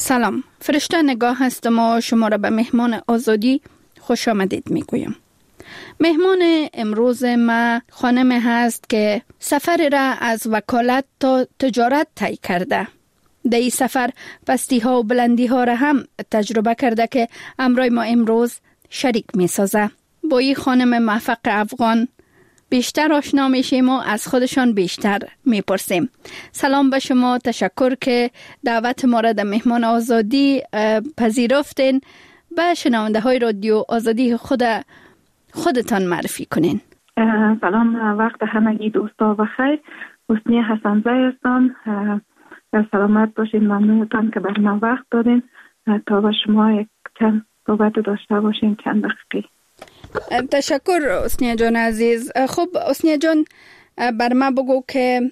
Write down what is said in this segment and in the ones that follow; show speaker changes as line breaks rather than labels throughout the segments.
سلام، فرشته نگاه هستم و شما را به مهمان آزادی خوش آمدید میگویم. مهمان امروز ما خانم هست که سفر را از وکالت تا تجارت طی کرده. در این سفر پستی ها و بلندی ها را هم تجربه کرده که امروز ما امروز شریک می سازه. با این خانم موفق افغان بیشتر آشنا میشیم و از خودشان بیشتر میپرسیم. سلام به شما، تشکر که دعوت ما را در مهمان آزادی پذیرفتین. به شنونده های رادیو آزادی خودتان معرفی کنین.
سلام، وقت همگی دوستا و خیر. حسنی حسن‌زی هستم. سلامت باشین. ممنونتان که بر من وقت دادین تا با شما یک چند صحبت داشته باشیم چند دقیقه.
تشکر حسنی جان عزیز. خب حسنی جان، بر ما بگو که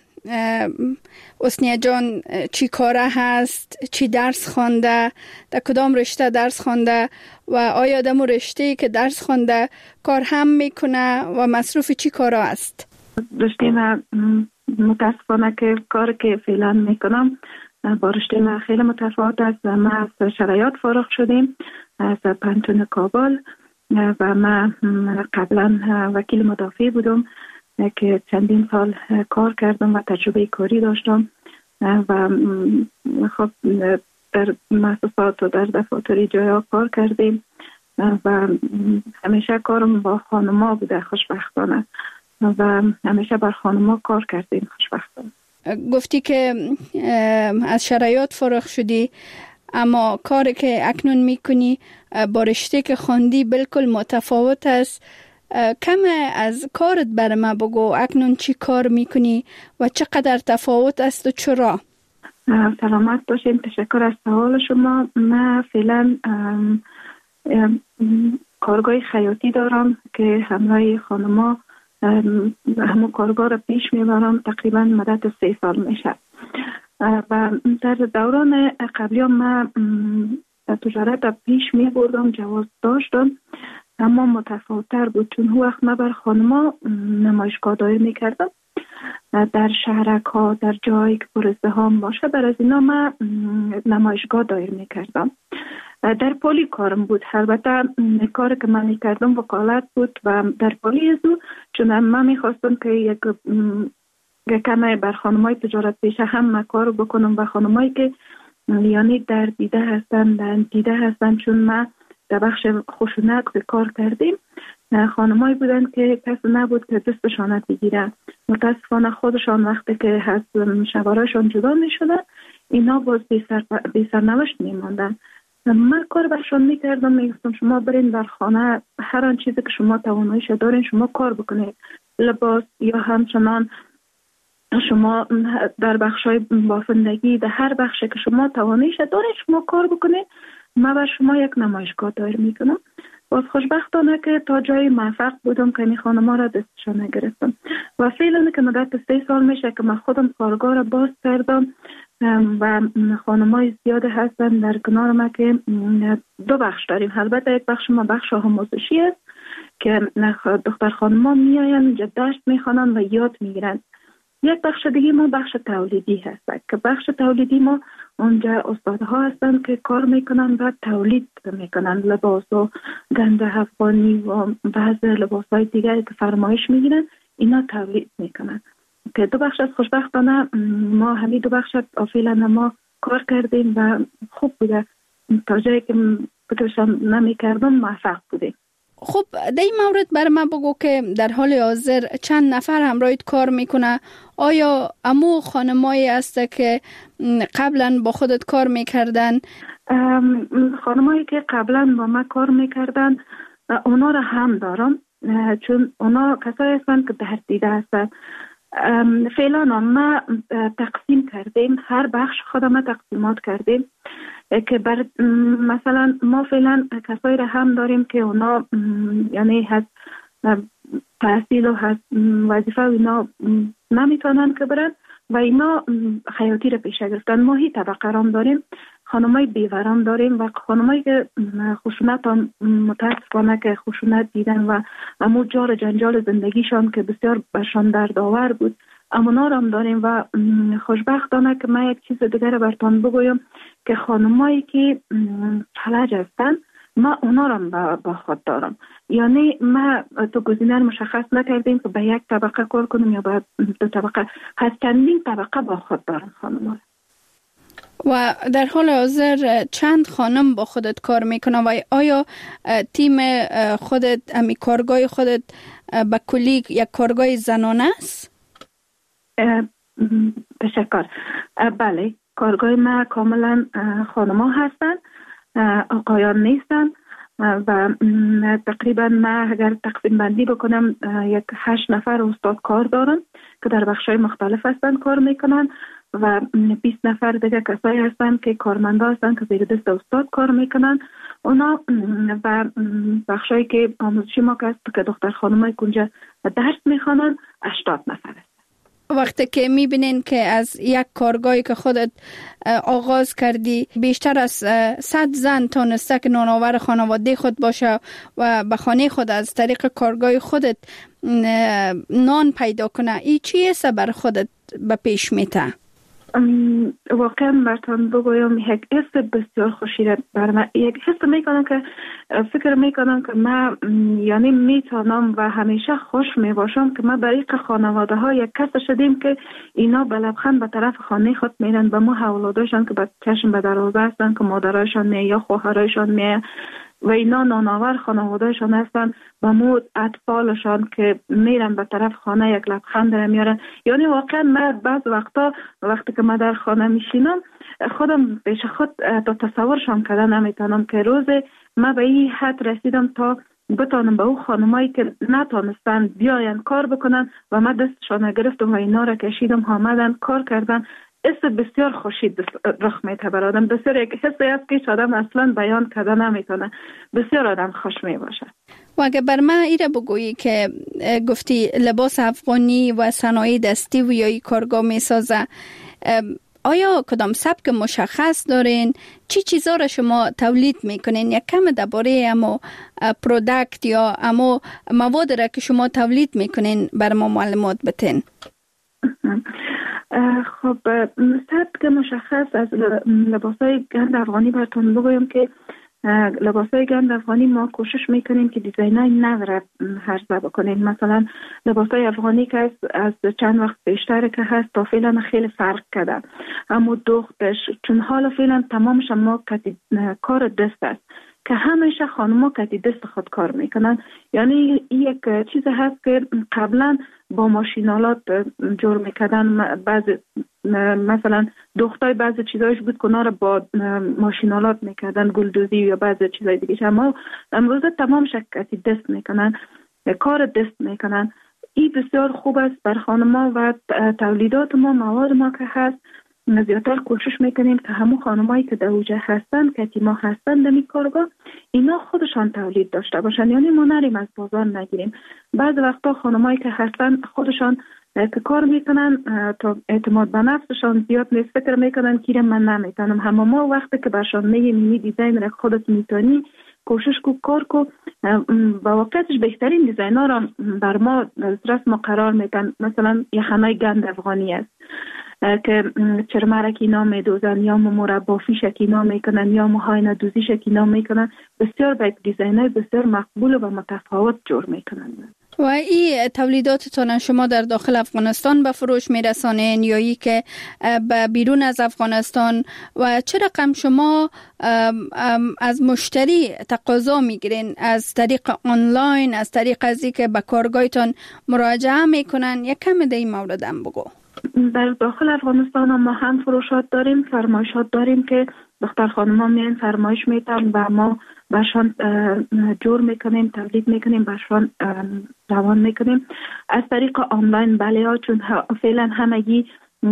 حسنی جان چی کاره هست، چی درس خوانده، در کدام رشته درس خوانده و آیا در رشته که درس خوانده کار هم میکنه و مصروف چی کارا است؟
رشته من متاسفانه که کار که فعلا میکنم با رشته من خیلی متفاوت است. ما از شرایط فارغ شدیم از پانتون کابل و من قبلا وکیل مدافع بودم که چندین سال کار کردم و تجربه کاری داشتم و خب در مؤسسات و در دفاتر جایا کار کردیم و همیشه کارم با خانما بوده خوشبختانه و همیشه بر خانما کار کردیم خوشبختانه.
گفتی که از شرایط فارغ شدی، اما کاری که اکنون میکنی با رشته که خواندی بالکل متفاوت است. کم از کارت بر ما بگو، اکنون چی کار میکنی و چقدر تفاوت است و چرا؟
سلامت باشین. تشکر از سوال شما. من فعلا کارگاه خیاطی دارم که همراه خانما همون کارگاه را پیش میبرم. تقریبا مدت 3 سال میشه و در دوران قبلی من تجارت را پیش می بردم، جواز داشتم، اما متفاوت‌تر بود چون هر وقت من بر خانما نمایشگاه دایر می کردم در شهرک ها، در جایی که پر ازدحام باشه، بر از اینا من نمایشگاه دایر می کردم. در پلی کارم بود. البته کاری که من می کردم وکالت بود و در پلی ازو چون من می خواستم که یک کمی بر خانمای تجارت پیشه هم کار بکنم و خانمایی که یعنی در دیده هستن، در دیده هستن، چون ما در بخش خشونت کار کردیم. خانمایی بودن که کس نبود که دستشان بگیرن. متاسفانه خودشان وقتی که از شوهرشان جدا می شدن اینا باز بی سرنوشت می ماندن. من کار برشان می کردم، می گفتم شما برین در خانه هر آن چیزی که شما تواناییش دارین شما کار بکنید، لباس یا همچنان شما در بخشای بافندگی، در هر بخشی که شما تواناییش دارید شما کار بکنید. من بر شما یک نمایشگاه دایر میکنم. باز خوشبختانه که تا جای موفق بودم که این خانما را دستشان نگرفتم و فعلا که مدت 3 سال میشه که من خودم کارگاه را باز کردم و خانمای زیاد هستن در کنار ما که 2 بخش داریم. البته یک بخش ما بخش آموزشی است که دختر خانما میاین اینجا درس میخوانن و یاد میگیرن. یک بخش دیگه ما بخش تولیدی هست که بخش تولیدی ما اونجا استادها هستن که کار میکنن و تولید میکنن لباس و گنج افغانی و بعض لباسهای دیگه که فرمایش میگیرن اینا تولید میکنن که 2 بخش از خوشبختانه ما همین 2 بخش فعلا ما کار کردیم و خوب بوده. تا جایی که بتوشم نمیکردم موفق بودیم.
خب در این مورد بر من بگو که در حال حاضر چند نفر همراهت کار میکنه؟ آیا امو خانمایی است که قبلا با خودت کار میکردن؟
خانمایی که قبلا با من کار میکردن اونا را هم دارم چون اونا کسایی هستن که در دیده هستن. فعلا ما تقسیم کردیم، هر بخش خودم تقسیمات کردیم که مثلا ما فعلا کسایی را هم داریم که اونا یعنی هست تحصیل و هست وظیفه و اینا نمیتونن که برن و اینا خیاطی را پیشه گرفتن. ما هی طبقه رام داریم، خانمای بیورام داریم و خانمایی که خشونت متاسفانه که خشونت دیدن و امو جار جنجال زندگیشان که بسیار برشان دردآور بود امونا هم داریم. و خوشبختانه که من یک چیز دیگر براتون بگویم که خانمایی که فلج هستن ما اونا را با خود دارم. یعنی ما تو گزینه مشخص نکردیم که به یک طبقه کار کنیم یا به دو طبقه، هست چندین طبقه با خود دارم خانم‌ها.
و در حال حاضر چند خانم با خودت کار میکنه و آیا تیم خودت امی کارگاه خودت به کلی یک کارگاه زنانه است؟
تشکر. بله، کارگاه ما کاملا خانم‌ها هستن، آقایان نیستن. و تقریبا ما اگر تقسیم بندی بکنم 8 نفر استاد کار دارم که در بخش‌های مختلف هستن کار میکنن و 20 نفر دیگه کسایی هستن که کارمندا هستن که زیر دست استاد کار میکنن. اونا و بخشایی که آموزشی ما که دختر خانمای کنجا درس میخوانن 80 نفر هستن.
وقتی که میبینین که از یک کارگاهی که خودت آغاز کردی بیشتر از 100 زن تونسته که نانآور خانواده خود باشه و به خانه خود از طریق کارگاه خودت نان پیدا کنه، این چیه بر خودت به پیش میته؟
واقعا براتون بگویم یک حس بسیار خوشی بر من، یک حس میکنم که فکر میکنم که من یعنی میتونم و همیشه خوش میباشم که ما برای خانواده ها یک کس شدیم که اینا به لبخند به طرف خانه خود میرن، به ما اولاداشان که به چشم به دروازه هستن که مادرایشان می یا خواهرایشان می و اینا نانآور خانوادهشان هستن، با مو اطفالشان که میرن به طرف خانه یک لبخند را میارن. یعنی واقعا من بعض وقتی که من در خانه میشینم خودم پیش خود تا تصورشان کردن نمیتونم که روز من به این حد رسیدم تا بتانم به او خانمایی که نتونستن بیاین کار بکنن و من دستشان گرفتم و اینا را کشیدم آمدن کار کردن. حس بسیار خوشی رخ میده بر آدم، بسیار یک حسی است که آدم اصلا بیان کردن نمیتونه، بسیار آدم خوش می باشه.
و اگه بر من ایره بگویی که گفتی لباس افغانی و صنایع دستی و یا کارگاه می سازه، آیا کدام سبک مشخص دارین؟ چی چیزا را شما تولید میکنین؟ یک کم درباره امو پروداکت یا امو مواد را که شما تولید میکنین بر ما معلومات بتین.
خب سبک مشخص از لباسای گند افغانی براتون بگویم که لباسای گند افغانی ما کوشش میکنیم که دیزاینای نو را عرضه بکنیم. مثلا لباسای افغانی که از چند وقت بیشتر که هست تا فعلا خیلی فرق کرده، اما دوختش چون حالا فعلا تمامش ما کار دست است که همیشه خانم‌ها کتی دست خود کار میکنن. یعنی یک چیز هست که قبلا با ماشینالات جور میکردن، مثلا دختای بعضی چیزایش بود که اونا رو با ماشینالات میکردن، گلدوزی یا بعضی چیزای دیگه، اما امروزه تمامش کتی دست میکنن، کار دست میکنن. این بسیار خوب است بر خانم‌ها و تولیدات ما، مواد ما که هست زیادتر کوشش میکنیم که همون خانمایی که در اوجه هستن که ما هستن در این کارگاه اینا خودشان تولید داشته باشن، یعنی ما نریم از بازار نگیریم. بعض وقتا خانمایی که هستن خودشان که کار میکنن تا اعتماد به نفسشان زیاد نیست، فکر میکنن که من نمیتونم. همه ما وقتی که برشان میگیم دیزاین را خودت میتونی، کوشش کو کار کو، با واقعیتش بهترین دیزاین‌ها را بر ما دسترس ما قرار میدن. مثلا یخنای گند افغانی است که چرمرک اینا میدوزن یا مربا فیشک اینا میکنن یا موهای ندوزیشک اینا میکنن، بسیار با دیزاین‌های بسیار مقبول و متفاوت جور میکنن.
و این تولیداتتان شما در داخل افغانستان به فروش میرسانین یا ای که به بیرون از افغانستان، و چه رقم شما از مشتری تقاضا میگیرین؟ از طریق آنلاین، از طریق ازی که به کارگاهتان مراجعه میکنن؟ یک کم در این مورد هم بگو.
در داخل افغانستان ما هم فروشات داریم، فرمایشات داریم که دختر خانم ها میان فرمایش میتن و ما برشان جور میکنیم، تولید میکنیم، برشان روان میکنیم. از طریق آنلاین بله ها، چون فعلا همگی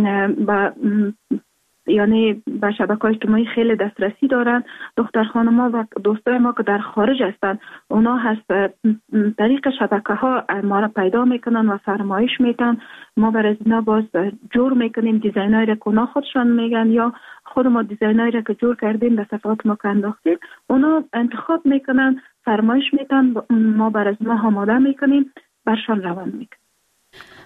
یعنی به شبکه‌های اجتماعی خیلی دسترسی دارن. دختر خانم‌ها و دوستای ما که در خارج هستن اونا هست طریق شبکه‌ها ما را پیدا میکنن و فرمایش میتن، ما برای اینا باز جور میکنیم دیزاینایی را که اونا خودشان میگن یا خود ما دیزاینایی را که جور کردیم به صفحات ما که انداختیم اونا انتخاب میکنن، فرمایش میتن، ما برای اینا آماده میکنیم، برشان روان میکنیم.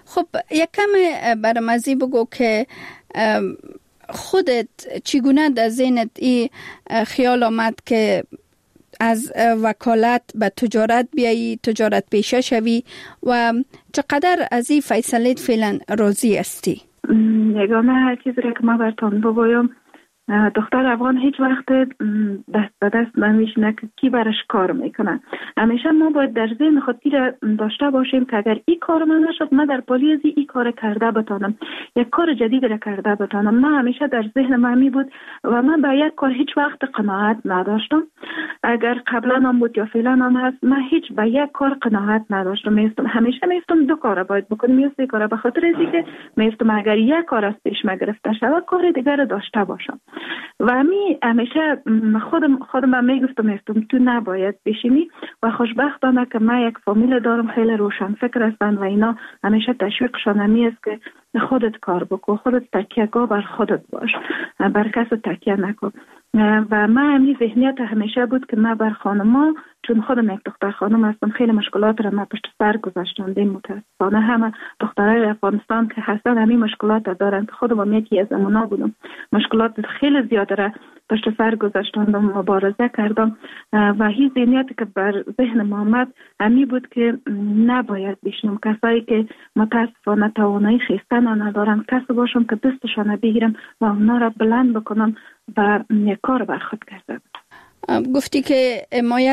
خب یک کم برام ازی بگو که خودت چگونه در ذهنت این خیال آمد که از وکالت به تجارت بیایی، تجارت پیشه شوی و چقدر از این فیصله فعلا راضی هستی؟
یگانه چیزی که ما براتون بگویم، دختر افغان هیچ وقت دست به دست نمیشینه که کی برش کار میکنه. همیشه ما باید در ذهن خود داشته باشیم که اگر این کار من نشد، من در پالی از این کار کرده بتانم، یک کار جدید را کرده بتانم. من همیشه در ذهن من می بود و من به یک کار هیچ وقت قناعت نداشتم. اگر قبلا هم بود یا فعلا هم هست، من هیچ به یک کار قناعت نداشتم. همیشه میستم دو کار باید بکنم یا سه کار، به خاطر اینکه میستم اگر یک کار از پیش ما گرفته شود، کار دیگر را داشته باشم. و همیشه خودم میگفتم تو نباید بشینی. و خوشبختانه که من یک فامیل دارم خیلی روشن فکر هستن و اینا همیشه تشویقشان همی است که خودت کار بکن، خودت تکیه‌گاه بر خودت باش، بر کس تکیه نکن. و من همین ذهنیت همیشه بود که من بر خانما، چون خودم یک دختر خانم هستم، خیلی مشکلات را من پشت سر گذاشتم. متاسفانه همه دخترای افغانستان که هستن همین مشکلات دارن که خودم یکی از اونا بودم. مشکلات خیلی زیاده را پشت سر گذاشتم، مبارزه کردم و هیچ ذهنیتی که بر ذهن ما آمد همین بود که نباید بشنم کسایی که متاسفانه توانایی خیستن ندارن، کسی باشم که دستشان بگیرم و اونا را بلند بکنم و یک کار بر خود کردم.
گفتی که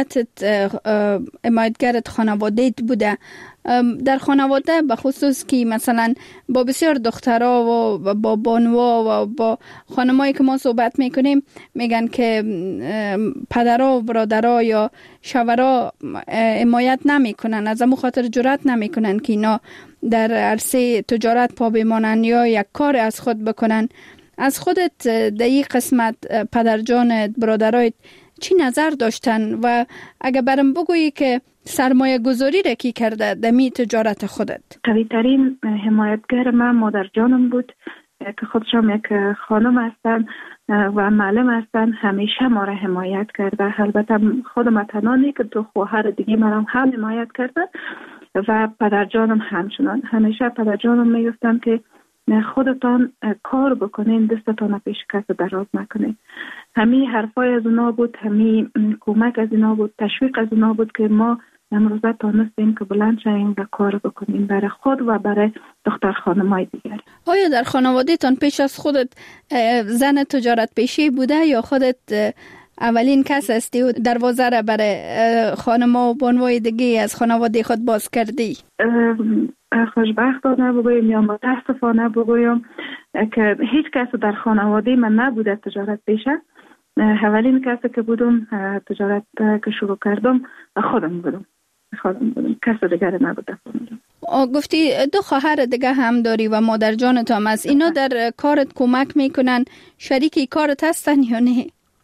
حمایتگرت خانواده‌ت بوده. در خانواده به خصوص که مثلا با بسیار دخترها و با بانوا و با خانمایی که ما صحبت میکنیم میگن که پدرها و برادرها یا شوهرها حمایت نمیکنن، از همون خاطر جرأت نمیکنن که اینا در عرصه تجارت پا بمانن یا یک کار از خود بکنن. از خودت در این قسمت پدرجانت، برادرایت چی نظر داشتن و اگه برام بگویی که سرمایه گذاری را کی کرده دمی تجارت خودت؟
قوی ترین حمایتگر من مادر جانم بود که خودشم یک خانم هستن و معلم هستن. همیشه ما را حمایت کرده. البته خودم تنانی که تو خواهر دیگه مرا هم حمایت کردن و پدر جانم همچنان. همیشه پدر جانم میگفتن که خودتان کار بکنین، دستتان پیش کس دراز نکنین. همین حرفای از اونا بود، همین کمک از اونا بود، تشویق از اونا بود که ما امروزه تانستیم که بلند شویم و کار بکنیم برای خود و برای دختر خانمای دیگر.
آیا در خانواده تان پیش از خودت زن تجارت پیشی بوده یا خودت اولین کس هستی و دروازه را برای خانما و بانوای دیگه از خانواده خود باز کردی؟
خوشبختانه بگویم یا متاسفانه بگویم که هیچ کس در خانواده من نبوده تجارت پیشه. اولین کسی که بودم تجارت که شروع کردم خودم بودم. کس دیگر نبوده.
گفتی دو خواهر دیگه هم داری و مادر جانت هم است. اینا در کارت کمک میکنن؟ شریکی کارت هستن یا نه؟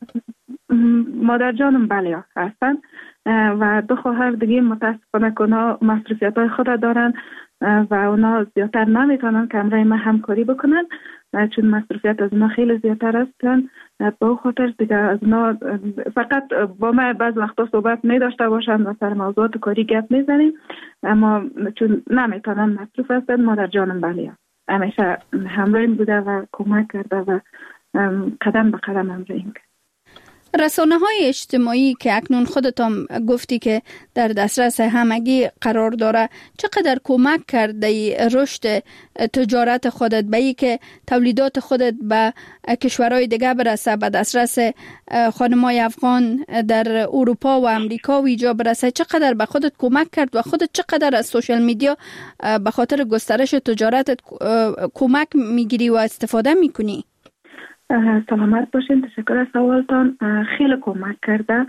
مادر جانم بله هستن و دو خواهر دیگه متاسفانه که اونا مصروفیت‌های خود دارن و اونا زیادتر نمیتونن که همراه ما همکاری بکنن چون مصروفیت از اونا خیلی زیادتر هستن. به خاطر دیگه از اونا فقط با ما بعض وقتا صحبت می‌داشته باشن و سر موضوعات کاری گپ میزنیم، اما چون نمیتونن مصروف هستن مادر جانم بله همیشه همراهیم بوده و کمک کرده و قدم به قدم همراهیم کرد.
رسانه‌های اجتماعی که اکنون خودت هم گفتی که در دسترس همگی قرار داره، چقدر کمک کرده رشد تجارت خودت به این که تولیدات خودت به کشورهای دیگه برسه، به دسترس خانمای افغان در اروپا و امریکا و اینجا برسه؟ چقدر به خودت کمک کرد و خودت چقدر از سوشال میدیا به خاطر گسترش تجارتت کمک میگیری و استفاده میکنی؟
سلامت باشین. تشکر از سوالتان. خیلی کمک کرده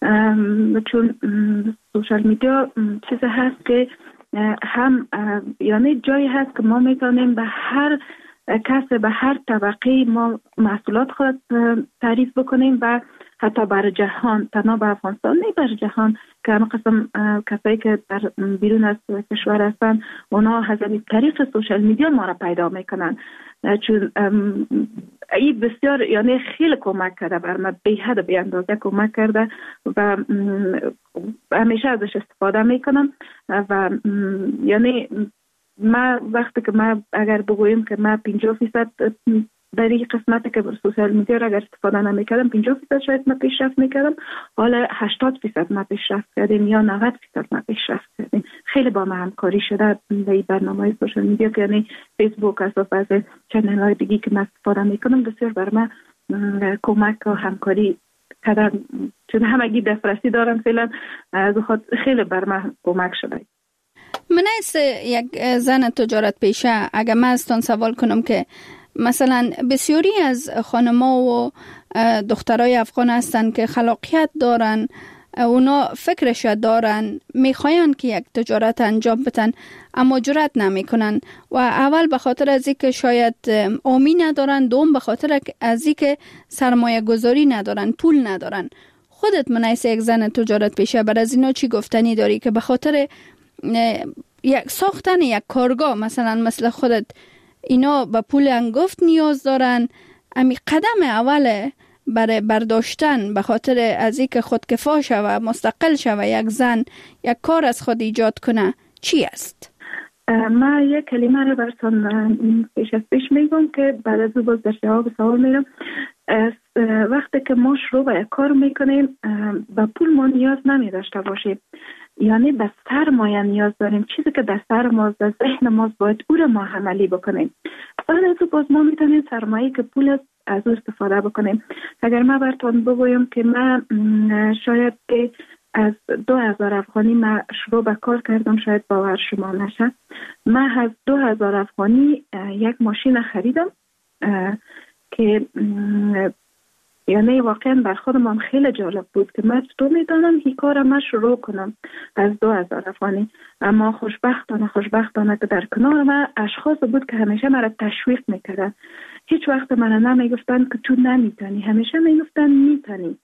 چون سوشال میدیا چیز هست که هم یعنی جایی هست که ما میتونیم به هر کس به هر طبقه ما محصولات خود تعریف بکنیم و حتی بر جهان، تنها به افغانستان نه بر جهان که همه قسم کسایی که در بیرون از کشور هستن اونا از طریق سوشال میدیا ما را پیدا میکنن چون این بسیار یعنی خیلی کمک کرده بر من، به حد بی اندازه کمک کرده و همیشه ازش استفاده میکنم و یعنی ما وقتی که ما اگر بگویم که ما 50% در این قسمت که سوشال میدیا را اگر استفاده نمیکردم 50% شاید ما پیشرفت میکردم، حالا 80% ما پیشرفت کردیم یا 90% ما پیشرفت کردیم. خیلی با ما همکاری شده در این برنامه سوشال میدیا که یعنی فیسبوک از چنل های دیگه که ما استفاده میکنم بسیار بر ما کمک و همکاری کردن، چون همگی دسترسی دارم فعلا، از خود خیلی بر ما کمک شده.
من از یک زن تجارت پیشه اگر من ازتون سوال کنم که مثلا بسیاری از خانم‌ها و دخترای افغان هستن که خلاقیت دارن، اونا فکرش دارن، میخواین که یک تجارت انجام بدن اما جرأت نمیکنن و اول به خاطر از اینکه شاید آمی ندارن، دوم به خاطر از اینکه سرمایه گذاری ندارن، پول ندارن. خودت منیس یک زن تجارت پیشه بر از اینا چی گفتنی داری که به خاطر یک ساختن یک کارگاه مثل خودت اینا به پول انگفت نیاز دارن؟ امی قدم اول برای برداشتن به خاطر از اینکه خودکفا شوه، مستقل شوه، یک زن یک کار از خود ایجاد کنه چی است؟
ما یک کلمه رو براتون پیش میگم که بعد از باز در جواب سوال میرم. وقتی که ما شروع به یک کار میکنیم به پول ما نیاز نمی داشته باشیم، یعنی به سرمایه نیاز داریم. چیزی که در سر ماست، در ذهن ماست، باید او رو ما عملی بکنیم. بعد از باز ما میتونیم سرمایه که پول از او استفاده بکنیم. اگر ما براتون بگویم که من شاید که از 2000 افغانی من شروع به کار کردم، شاید باور شما نشه، من از 2000 افغانی یک ماشین خریدم که یعنی واقعا بر خودم خیلی جالب بود که من چطور میدانم این کار من شروع کنم از 2000 افغانی. اما خوشبختانه که در کنار من اشخاص بود که همیشه مرا تشویق میکردن. هیچ وقت من نمیگفتن که تو نمیتونی، همیشه میگفتن میتونی.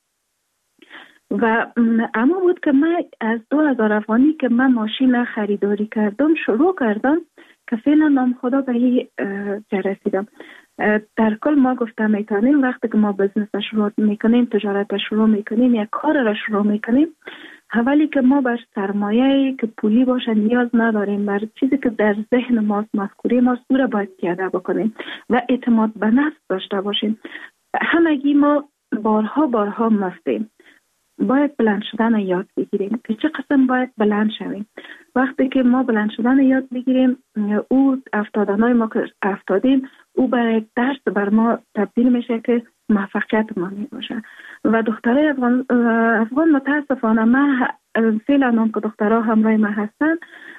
و اما بود که من از 2000 افغانی که من ماشین خریداری کردم شروع کردم که فعلا نام خدا به این جا رسیدم. در کل ما گفتم میتونیم وقتی که ما بزنس شروع میکنیم، تجارت شروع میکنیم، یک کار را شروع میکنیم، اولی که ما بر سرمایه که پولی باشه نیاز نداریم، بر چیزی که در ذهن ماست، مفکوره ماست، او را باید پیاده بکنیم و اعتماد به نفس داشته باشیم. همگی ما بارها مستیم، باید بلند شدن یاد بگیریم که چه قسم باید بلند شویم. وقتی که ما بلند شدن یاد بگیریم، او افتادنهای ما که افتادیم او برای درس بر ما تبدیل میشه که موفقیت ما می باشه. و دخترای افغان متاسفانه ما فعلا هم که دخترها همراه ما هستن،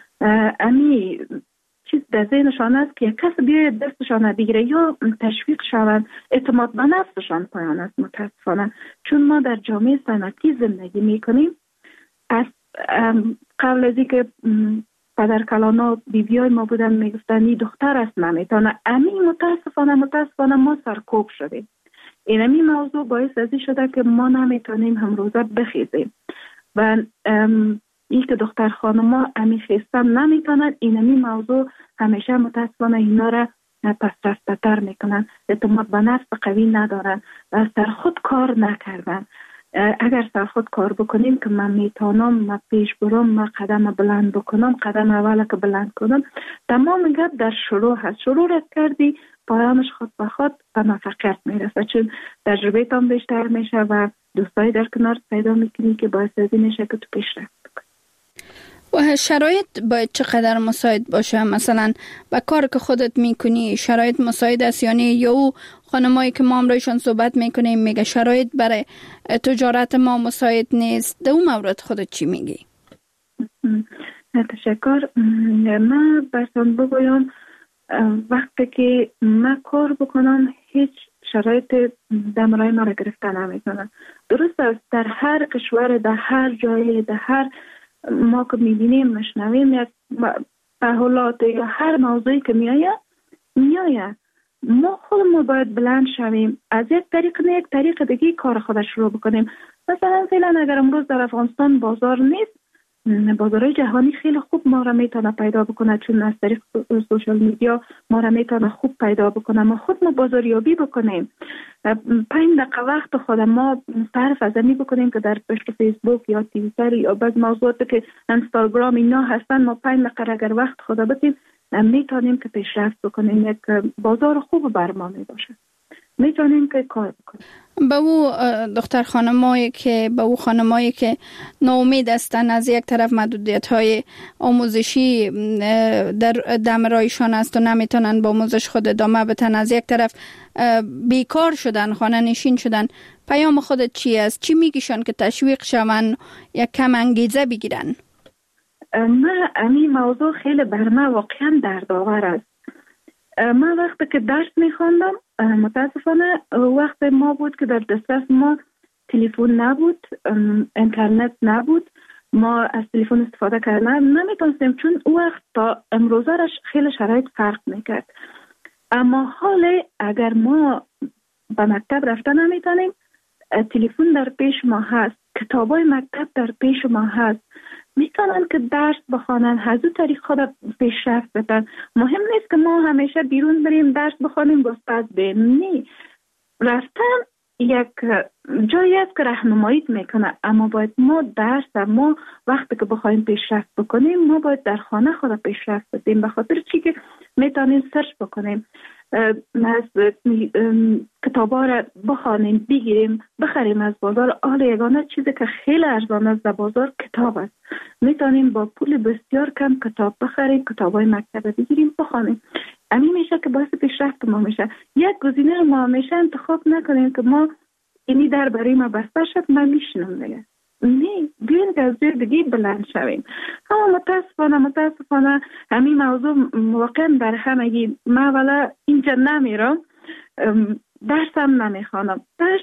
امی چیز در ذهنشان است که یک کس بیاید دستشان بگیره یا تشویق شوند، اعتماد به نفسشان پایان است متاسفانه. چون ما در جامعه صنعتی زندگی میکنیم، از قبل از اینکه پدر کلانا بیبیای ما بودن میگفتن این دختر است نمیتونه، امی متاسفانه ما سرکوب شدیم. اینمی موضوع باعث ازی شده که ما نمیتونیم هم روزه بخیزیم و این که دختر خانما امی خیستن نمیتونن، اینمی موضوع همیشه متاسفانه اینا را پس رفته تر میکنن، اعتماد به نفس قوی ندارن و سر خود کار نکردن. اگر سر خود کار بکنیم که من میتونم، من پیش برم، من قدم بلند بکنم، قدم اول که بلند کنم، تمام گپ در شروع هست. شروع رد کردی پایانش خود به خود به موفقیت میرسه، چون تجربه تام بیشتر میشه و دوستایی در کنار پیدا میکنی که باعث ازی میشه که تو پیشرفت بکنی.
و شرایط باید چقدر مساعد باشه؟ مثلا با کار که خودت میکنی شرایط مساعد است؟ یعنی یا خانمایی که ما امروزشان صحبت میکنیم میگه شرایط برای تجارت ما مساعد نیست، در اون مورد خودت چی میگی؟
تشکر. من براتون بگویم وقتی که من کار بکنم هیچ شرایط دمرای ما را گرفتن نمیتونن. درست است در هر کشور، در هر جای، در هر ما که میبینیم مشنویم یک تحولات یا هر موضوعی که میآید ما خودمون باید بلند شویم، از یک طریق نه یک طریق دیگه کار خودش رو بکنیم. مثلا فعلا اگر امروز در افغانستان بازار نیست، بازارهای جهانی خیلی خوب ما را میتونه پیدا بکنه، چون از طریق سوشال میدیا ما را میتونه خوب پیدا بکنه. ما خود ما بازاریابی بکنیم، 5 دقیقه وقت خود ما صرف از این بکنیم که در پشت فیسبوک یا توییتر یا بعض موضوعاتی که اینستاگرام اینا هستن، ما 5 دقیقه اگر وقت خود بدیم میتونیم که پیشرفت بکنیم. یک بازار خوب بر ما می باشه، میتونیم که کار بکنیم.
به او دختر خانمایی که ناامید هستند، از یک طرف محدودیت‌های آموزشی در دمرایشان است و نمیتونن با آموزش خود ادامه بدن، از یک طرف بیکار شدن، خانه نشین شدن، پیام خودت چی است؟ چی میگیشن که تشویق شون یا کم انگیزه بگیرن؟
نه، این موضوع خیلی بر من واقعا دردآور است. من وقتی که درس میخواندم، متاسفانه وقت ما بود که در دسترس ما تلفن نبود، اینترنت نبود، ما از تلفن استفاده کردن نمیتونستیم، چون او وقت تا امروزه خیلی شرایط فرق میکرد. اما حالا اگر ما به مکتب رفتن نمیتونیم، تلفن در پیش ما هست، کتابای مکتب در پیش ما هست، میتونن که درس بخوانن، از اون طریق خود پیشرفت بدن. مهم نیست که ما همیشه بیرون بریم درس بخوانیم گستاد بیم، نه، رفتن یک جایی است که راهنمایی میکنه، اما باید ما وقتی که بخوایم پیشرفت بکنیم، ما باید در خانه خود پیشرفت بدیم، به خاطر چی که میتونیم سرچ بکنیم، کتابا را بخوانیم، بگیریم، بخریم از بازار. یگانه چیزی که خیلی ارزان است در بازار کتاب است. میتونیم با پول بسیار کم کتاب بخریم، کتابای مکتب بگیریم، بخوانیم. همین میشه که باعث پیشرفت ما میشه. یک گزینه ما همیشه انتخاب نکنیم که ما اینی در برای ما بسته شد من میشنم دیگه، نه، بیاین که از جای دیگه بلند شویم. اما متاسفانه همین موضوع واقعا در همگی. من اولا اینجا نمیرم، درسم نمیخوانم.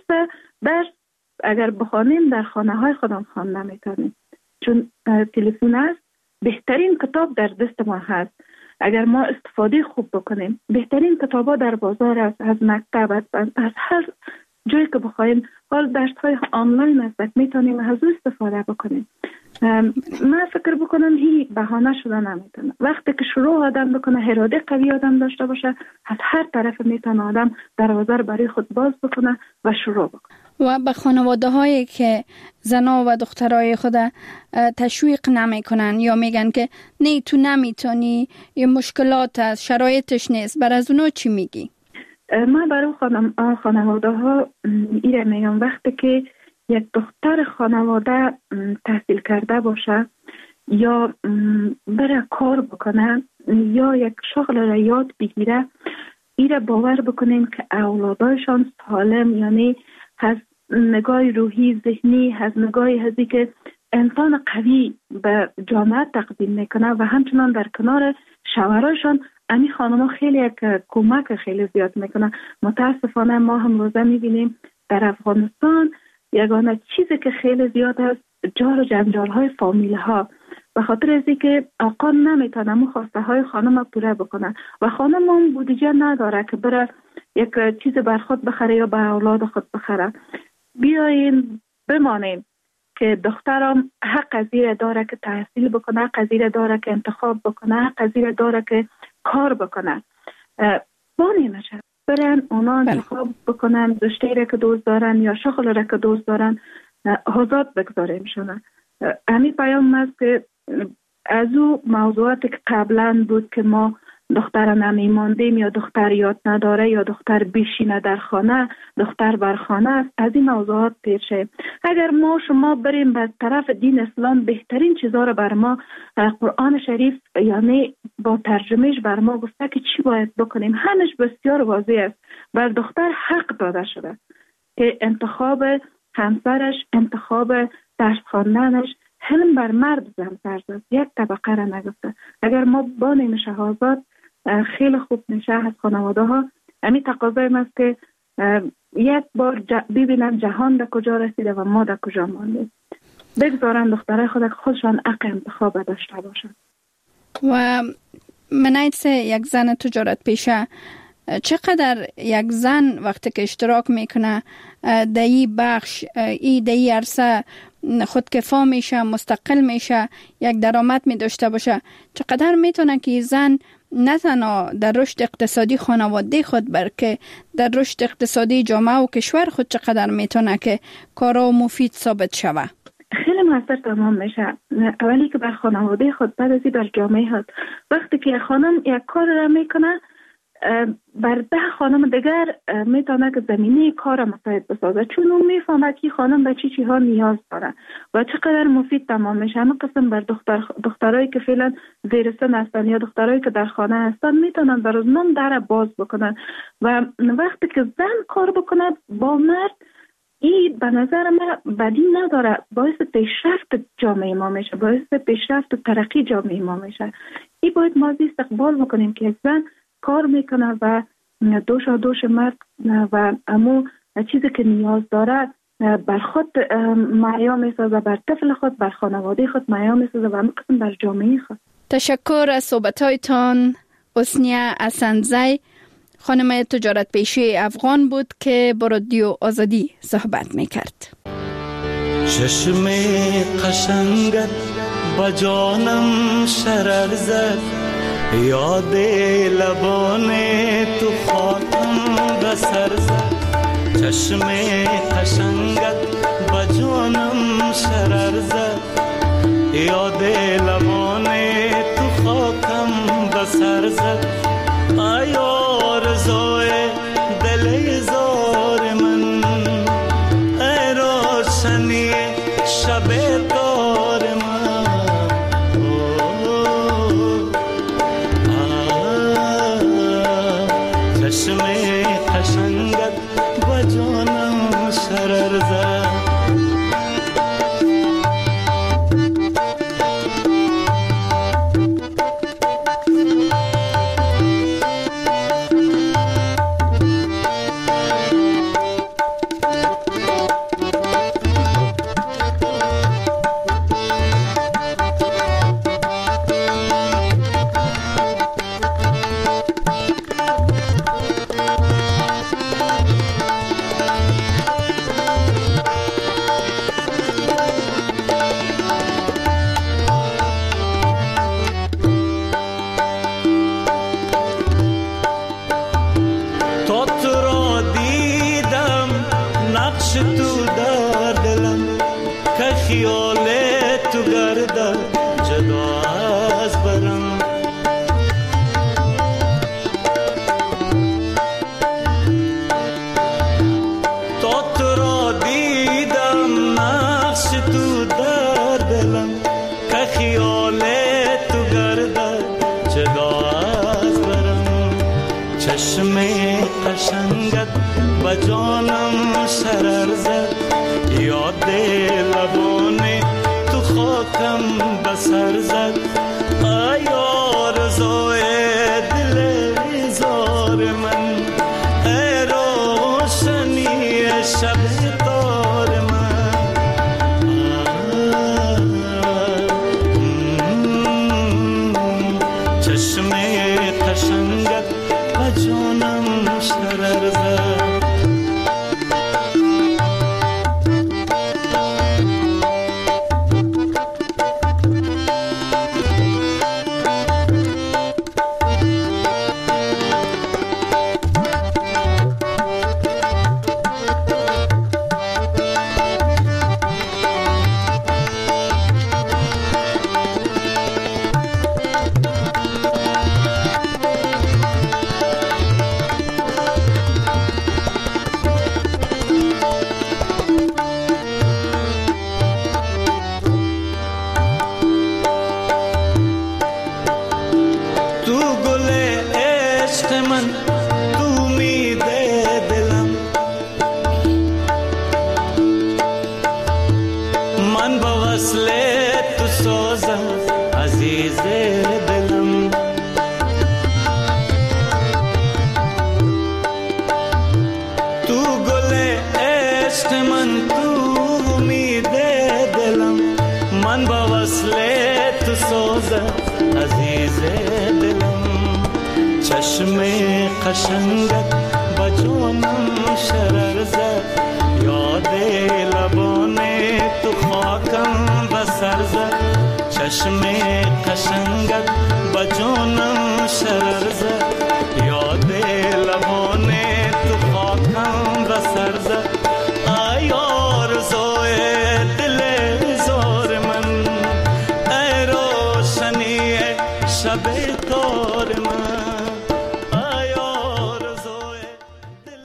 درس اگر بخوانیم در خانه های خودم خواندن نمیتونیم، چون تلفن است، بهترین کتاب در دست ما هست. اگر ما استفاده خوب بکنیم، بهترین کتابا در بازار است، از مکتب، از هر جایی که بخوایم. حال درس‌های آنلاین است، میتونیم از او استفاده بکنیم. من فکر بکنم هی بهانه شده نمیتونه. وقتی که شروع آدم بکنه، اراده قوی آدم داشته باشه، از هر طرف میتونه آدم دروازه برای خود باز بکنه و شروع بکنه.
و به خانواده هایی که زنا و دخترای خود تشویق نمی کنن یا میگن که نه تو نمیتونی، یه مشکلات هست، شرایطش نیست، بر از اونا چی میگی؟
من برای خانواده ها ایره میگم، وقتی که یک دختر خانواده تحصیل کرده باشه یا بره کار بکنه یا یک شغل را یاد بگیره، ایره باور بکنیم که اولادایشان سالم، یعنی از نگاه روحی ذهنی، از نگاه هزی که انسان قوی به جامعه تقدیم میکنه و همچنان در کنار شوهرایشان امی خانم ها خیلی یک کمک خیلی زیاد میکنه. متاسفانه ما هم روزه میبینیم در افغانستان یگانه چیزی که خیلی زیاد است جار و جنجال های فامیل ها، به خاطر از اینکه آقا نمیتونه مو خواسته های خانم پوره بکنه و خانم هم بودجه نداره که بره یک چیز بر خود بخره یا بر اولاد خود بخره. بیاین بمانیم که دخترم حق از این داره که تحصیل بکنه، حق از این داره که انتخاب بکنه، حق از این داره که کار بکنه. بانی نشه برن اونا انتخاب بکنن، رشته را که دوست دارن یا شغل را که دوست دارن، آزاد بگذاریم شونه. همین پیام است که از او موضوعاتی که قبلا بود که ما دختر نمیماندیم یا دختر یاد نداره یا دختر بیشینه در خانه، دختر بر خانه است، از این موضوعات پیر شیم. اگر ما شما بریم به طرف دین اسلام، بهترین چیزا رو بر ما قرآن شریف یعنی با ترجمهش بر ما گفته که چی باید بکنیم. همش بسیار واضح است. بر دختر حق داده شده که انتخاب همسرش، انتخاب درس خواندنش، حلم بر مرد زمزرز است، یک طبقه را نگفته. اگر ما بانیم شهازاد خیلی خوب میشه از خانواده ها. همین تقاضای است که یک بار ببینن جهان در کجا رسیده و ما در کجا ماندیم. بگذارن دخترای خودشان حق انتخاب داشته باشن. و
منایت یک زن تجارت پیشه، چقدر یک زن وقتی که اشتراک میکنه در این بخش، در این عرصه خودکفا میشه، مستقل میشه، یک درآمد می داشته باشه، چقدر میتونه که زن نه تنها در رشد اقتصادی خانواده خود بلکه در رشد اقتصادی جامعه و کشور خود چقدر میتونه که کارا مفید ثابت شوه؟
خیلی موثر تمام میشه. اولی که بر خانواده خود، بعد ازی بر جامعه خود. وقتی که خانم یک کار را میکنه بر 10 خانم دیگر میتونه که زمینه کار مساعد بسازه، چون اون میفهمه که خانم به چی چیزها نیاز داره و چقدر مفید تمام میشه. همه قسم بر دخترایی که فعلا زیر سن هستن یا دخترایی که در خانه هستن میتونن بر اونم در باز بکنن و وقتی که زن کار بکنه با مرد، این به نظر من بدی نداره، باعث پیشرفت جامعه ما میشه، باعث پیشرفت و ترقی جامعه ما میشه. این باید ما استقبال بکنیم که زن کار میکنه و دوش مرد و امو چیزی که نیاز داره بر خود معیا میسازه، بر طفل خود، بر خانواده خود معیا میسازه و همه قسم بر جامعه خود.
تشکر از صحبتایتان. حسنیه اسندزی، خانم تجارت پیشه افغان بود که با رادیو آزادی صحبت میکرد.
چشم قشنگت با جانم شرر زد، یاد لبان تو خاطم بسر زد. چشم قشنگت با جانم شرر زد، یاد لبان تو خاکم بسر زد. ای آرزوی دل زار من، ای روشنی شب دار من. چشم قشنگت با جانم شرر زد. چشم قشنگت با جانم شرر زد، یاد لبان تو خاکم بسر زد. چشم قشنگت با جانم شرر زد،